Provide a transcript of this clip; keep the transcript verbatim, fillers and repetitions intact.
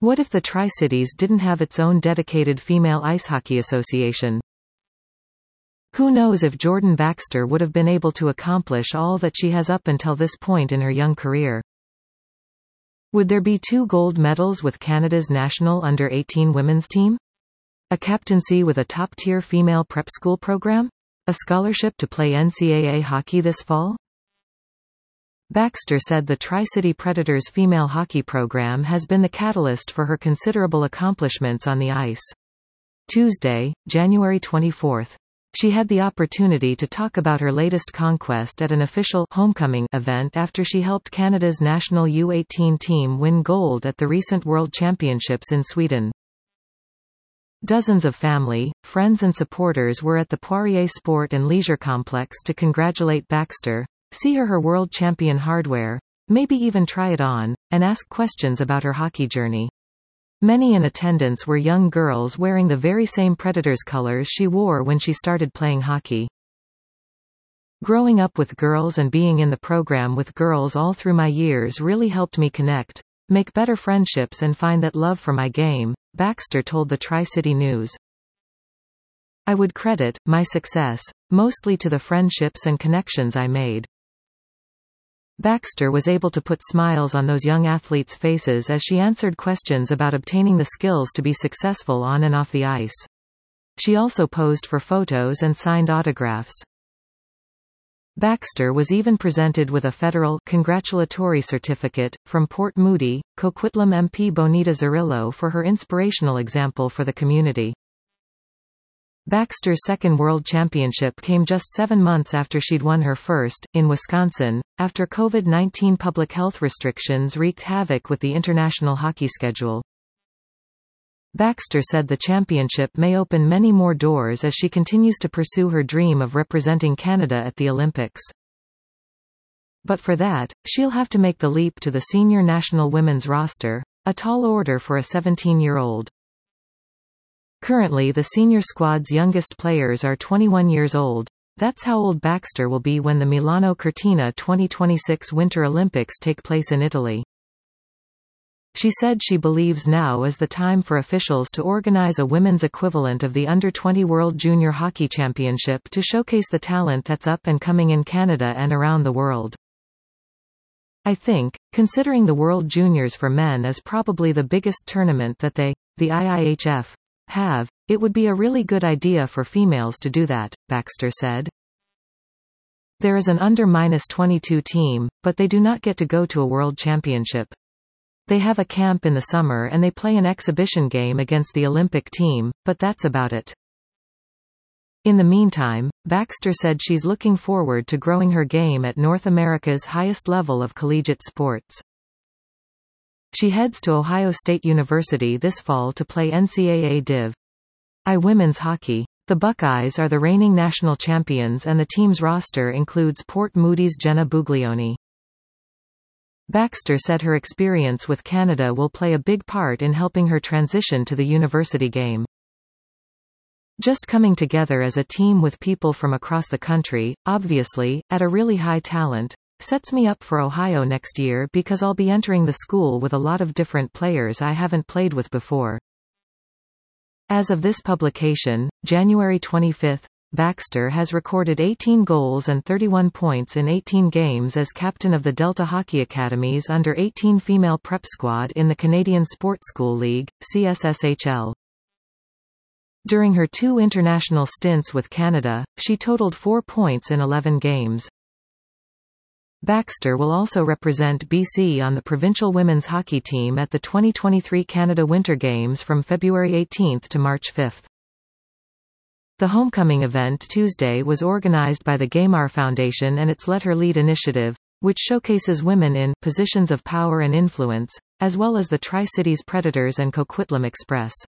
What if the Tri-Cities didn't have its own dedicated female ice hockey association? Who knows if Jordan Baxter would have been able to accomplish all that she has up until this point in her young career. Would there be two gold medals with Canada's national under eighteen women's team? A captaincy with a top-tier female prep school program? A scholarship to play N C double A hockey this fall? Baxter said the Tri-City Predators female hockey program has been the catalyst for her considerable accomplishments on the ice. Tuesday, January twenty-fourth. She had the opportunity to talk about her latest conquest at an official homecoming event after she helped Canada's national U eighteen team win gold at the recent World Championships in Sweden. Dozens of family, friends and supporters were at the Poirier Sport and Leisure Complex to congratulate Baxter, see her her world champion hardware, maybe even try it on, and ask questions about her hockey journey. Many in attendance were young girls wearing the very same Predators colors she wore when she started playing hockey. Growing up with girls and being in the program with girls all through my years really helped me connect, make better friendships and find that love for my game, Baxter told the Tri-City News. I would credit my success mostly to the friendships and connections I made. Baxter was able to put smiles on those young athletes' faces as she answered questions about obtaining the skills to be successful on and off the ice. She also posed for photos and signed autographs. Baxter was even presented with a federal congratulatory certificate from Port Moody, Coquitlam M P Bonita Zarillo for her inspirational example for the community. Baxter's second World Championship came just seven months after she'd won her first, in Wisconsin, after COVID nineteen public health restrictions wreaked havoc with the international hockey schedule. Baxter said the championship may open many more doors as she continues to pursue her dream of representing Canada at the Olympics. But for that, she'll have to make the leap to the senior national women's roster, a tall order for a seventeen-year-old. Currently the senior squad's youngest players are twenty-one years old. That's how old Baxter will be when the Milano Cortina twenty twenty-six Winter Olympics take place in Italy. She said she believes now is the time for officials to organize a women's equivalent of the under twenty World Junior Hockey Championship to showcase the talent that's up and coming in Canada and around the world. I think, considering the World Juniors for men is probably the biggest tournament that they, the I I H F, have, it would be a really good idea for females to do that, Baxter said. There is an under twenty-two team, but they do not get to go to a world championship. They have a camp in the summer and they play an exhibition game against the Olympic team, but that's about it. In the meantime, Baxter said she's looking forward to growing her game at North America's highest level of collegiate sports. She heads to Ohio State University this fall to play N C double A Div I women's hockey. The Buckeyes are the reigning national champions and the team's roster includes Port Moody's Jenna Buglioni. Baxter said her experience with Canada will play a big part in helping her transition to the university game. Just coming together as a team with people from across the country, obviously, at a really high talent, sets me up for Ohio next year because I'll be entering the school with a lot of different players I haven't played with before. As of this publication, January twenty-fifth, Baxter has recorded eighteen goals and thirty-one points in eighteen games as captain of the Delta Hockey Academy's under eighteen female prep squad in the Canadian Sports School League, C S S H L. During her two international stints with Canada, she totaled four points in eleven games. Baxter will also represent B C on the provincial women's hockey team at the twenty twenty-three Canada Winter Games from February eighteenth to March fifth. The homecoming event Tuesday was organized by the Gaymar Foundation and its Let Her Lead initiative, which showcases women in positions of power and influence, as well as the Tri-Cities Predators and Coquitlam Express.